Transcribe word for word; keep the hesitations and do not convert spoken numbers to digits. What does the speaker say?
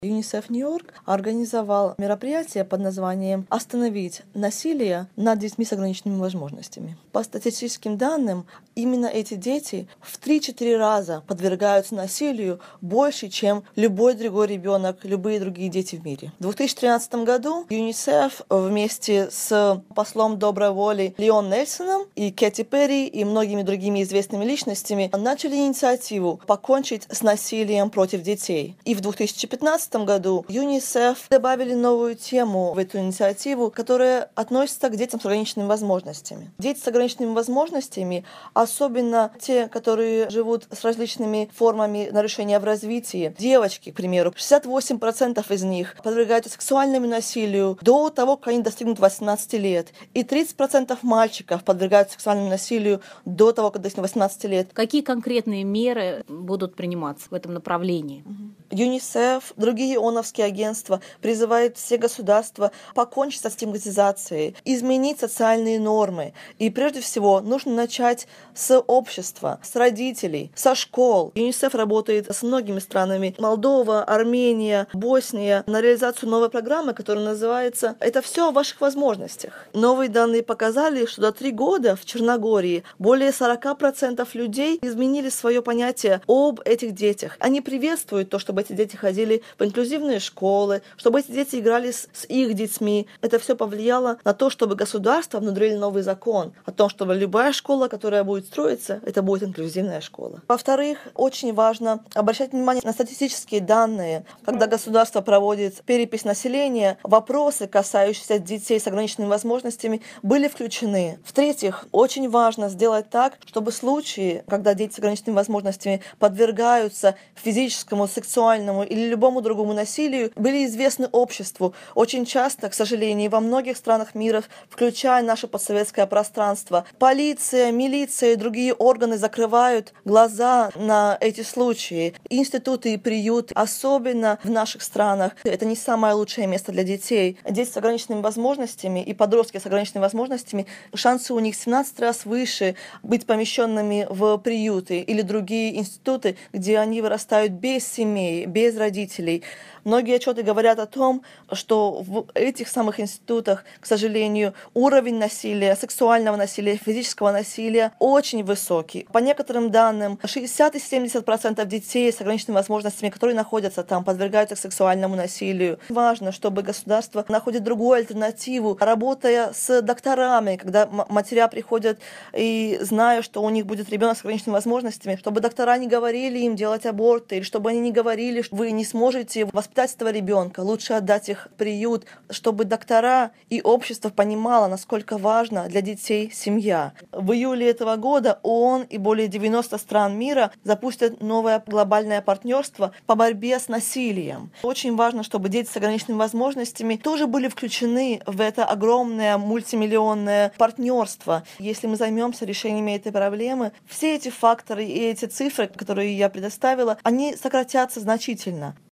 ЮНИСЕФ Нью-Йорк организовал мероприятие под названием «Остановить насилие над детьми с ограниченными возможностями». По статистическим данным, именно эти дети в три-четыре раза подвергаются насилию больше, чем любой другой ребенок, любые другие дети в мире. В две тысячи тринадцатом году ЮНИСЕФ вместе с послом доброй воли Леон Нельсоном и Кэти Перри и многими другими известными личностями начали инициативу покончить с насилием против детей. И в две тысячи пятнадцатом году ЮНИСЕФ добавили новую тему в эту инициативу, которая относится к детям с ограниченными возможностями. Дети с ограниченными возможностями, особенно те, которые живут с различными формами нарушения в развитии, девочки, к примеру, шестьдесят восемь процентов из них подвергаются сексуальному насилию до того, как они достигнут восемнадцати лет, и тридцать процентов мальчиков подвергаются сексуальному насилию до того, как достигнут восемнадцати лет. Какие конкретные меры будут приниматься в этом направлении? ЮНИСЕФ, другие ООНовские агентства призывают все государства покончить со стигматизацией, изменить социальные нормы. И прежде всего нужно начать с общества, с родителей, со школ. ЮНИСЕФ работает с многими странами: Молдова, Армения, Босния, на реализацию новой программы, которая называется «Это все о ваших возможностях». Новые данные показали, что за три года в Черногории более сорок процентов людей изменили свое понятие об этих детях. Они приветствуют то, чтобы эти дети ходили в инклюзивные школы, чтобы эти дети играли с, с их детьми. Это все повлияло на то, чтобы государство внедрило новый закон о том, чтобы любая школа, которая будет строиться, это будет инклюзивная школа. Во-вторых, очень важно обращать внимание на статистические данные. Когда государство проводит перепись населения, вопросы, касающиеся детей с ограниченными возможностями, были включены. В-третьих, очень важно сделать так, чтобы случаи, когда дети с ограниченными возможностями подвергаются физическому, сексуальному или любому другому насилию, были известны обществу. Очень часто, к сожалению, во многих странах мира, включая наше постсоветское пространство, полиция, милиция и другие органы закрывают глаза на эти случаи. Институты и приюты, особенно в наших странах, это не самое лучшее место для детей. Дети с ограниченными возможностями и подростки с ограниченными возможностями, шансы у них семнадцать раз выше быть помещенными в приюты или другие институты, где они вырастают без семей, без родителей. Многие отчеты говорят о том, что в этих самых институтах, к сожалению, уровень насилия, сексуального насилия, физического насилия очень высокий. По некоторым данным, шестьдесят-семьдесят процентов детей с ограниченными возможностями, которые находятся там, подвергаются сексуальному насилию. Важно, чтобы государство находит другую альтернативу, работая с докторами, когда матеря приходят и зная, что у них будет ребенок с ограниченными возможностями, чтобы доктора не говорили им делать аборты, или чтобы они не говорили, что вы не сможете воспитать этого ребенка, лучше отдать их в приют, чтобы доктора и общество понимало, насколько важна для детей семья. В июле этого года ООН и более девяноста стран мира запустят новое глобальное партнерство по борьбе с насилием. Очень важно, чтобы дети с ограниченными возможностями тоже были включены в это огромное мультимиллионное партнерство. Если мы займемся решениями этой проблемы, все эти факторы и эти цифры, которые я предоставила, они сократятся значительно.